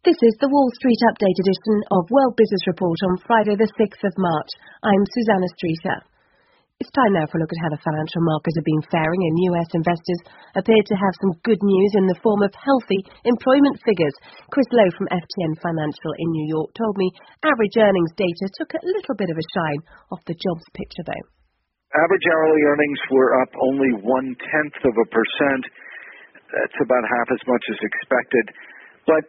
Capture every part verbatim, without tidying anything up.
This is the Wall Street Update edition of World Business Report on Friday the sixth of March. I'm Susanna Streeter. It's time now for a look at how the financial markets have been faring, and U S investors appeared to have some good news in the form of healthy employment figures. Chris Lowe from F T N Financial in New York told me average earnings data took a little bit of a shine off the jobs picture though. Average hourly earnings were up only one-tenth of a percent. That's about half as much as expected. But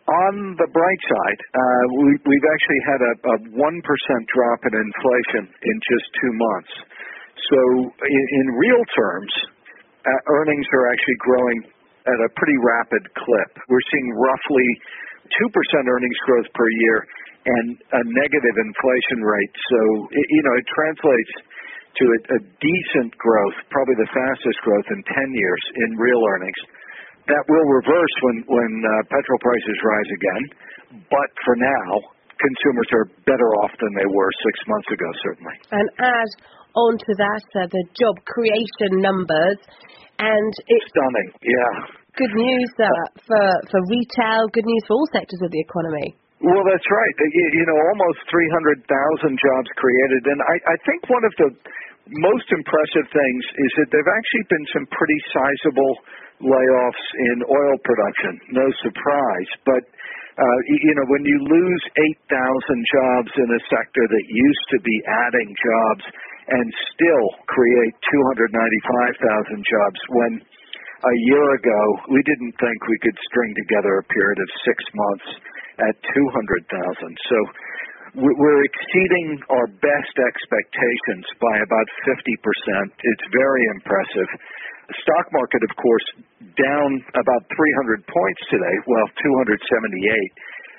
on the bright side, uh, we, we've actually had a, a one percent drop in inflation in just two months. So in, in real terms, uh, earnings are actually growing at a pretty rapid clip. We're seeing roughly two percent earnings growth per year and a negative inflation rate. So, it, you know, it translates to a, a decent growth, probably the fastest growth in ten years in real earnings. That will reverse when, when uh, petrol prices rise again, but for now, consumers are better off than they were six months ago, certainly. And add on to that uh, the job creation numbers, and it's stunning, yeah. Good news uh, for, for retail, good news for all sectors of the economy. Well, that's right. You, you know, almost three hundred thousand jobs created, and I, I think one of the most impressive things is that there have actually been some pretty sizable layoffs in oil production. No surprise. But, uh, you know, when you lose eight thousand jobs in a sector that used to be adding jobs and still create two hundred ninety-five thousand jobs, when a year ago we didn't think we could string together a period of six months at two hundred thousand. So we're exceeding our best expectations by about fifty percent. It's very impressive. The stock market, of course, down about three hundred points today, well, two hundred seventy-eight,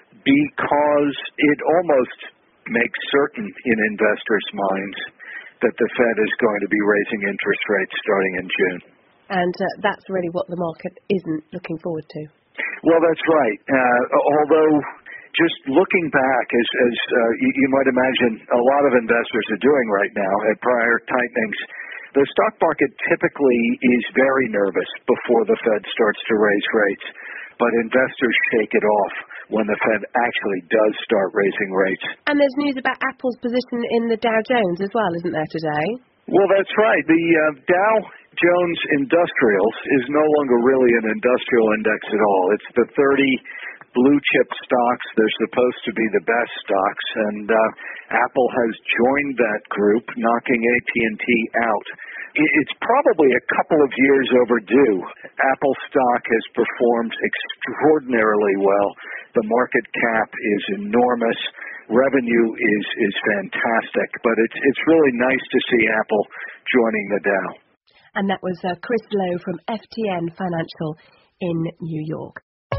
because it almost makes certain in investors' minds that the Fed is going to be raising interest rates starting in June. And uh, that's really what the market isn't looking forward to. Well, that's right. Uh, although, just looking back, as, as uh, you, you might imagine a lot of investors are doing right now at prior tightenings, the stock market typically is very nervous before the Fed starts to raise rates, but investors shake it off when the Fed actually does start raising rates. And there's news about Apple's position in the Dow Jones as well, isn't there, today? Well, that's right. The uh, Dow Jones Industrials is no longer really an industrial index at all. It's the thirty blue chip stocks. They're supposed to be the best stocks, and uh, Apple has joined that group, knocking A T and T out. It's probably a couple of years overdue. Apple stock has performed extraordinarily well. The market cap is enormous. Revenue is, is fantastic, but it's it's really nice to see Apple joining the Dow. And that was uh, Chris Lowe from F T N Financial in New York.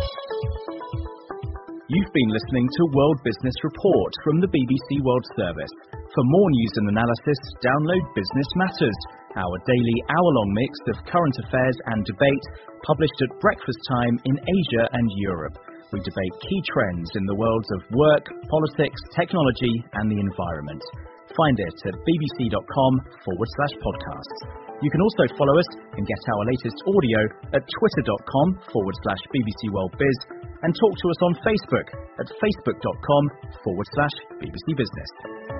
You've been listening to World Business Report from the B B C World Service. For more news and analysis, download Business Matters, our daily hour-long mix of current affairs and debate, published at breakfast time in Asia and Europe. We debate key trends in the worlds of work, politics, technology and the environment. Find it at bbc.com forward slash podcasts. You can also follow us and get our latest audio at twitter.com forward slash BBC World Biz and talk to us on Facebook at facebook.com forward slash BBC Business.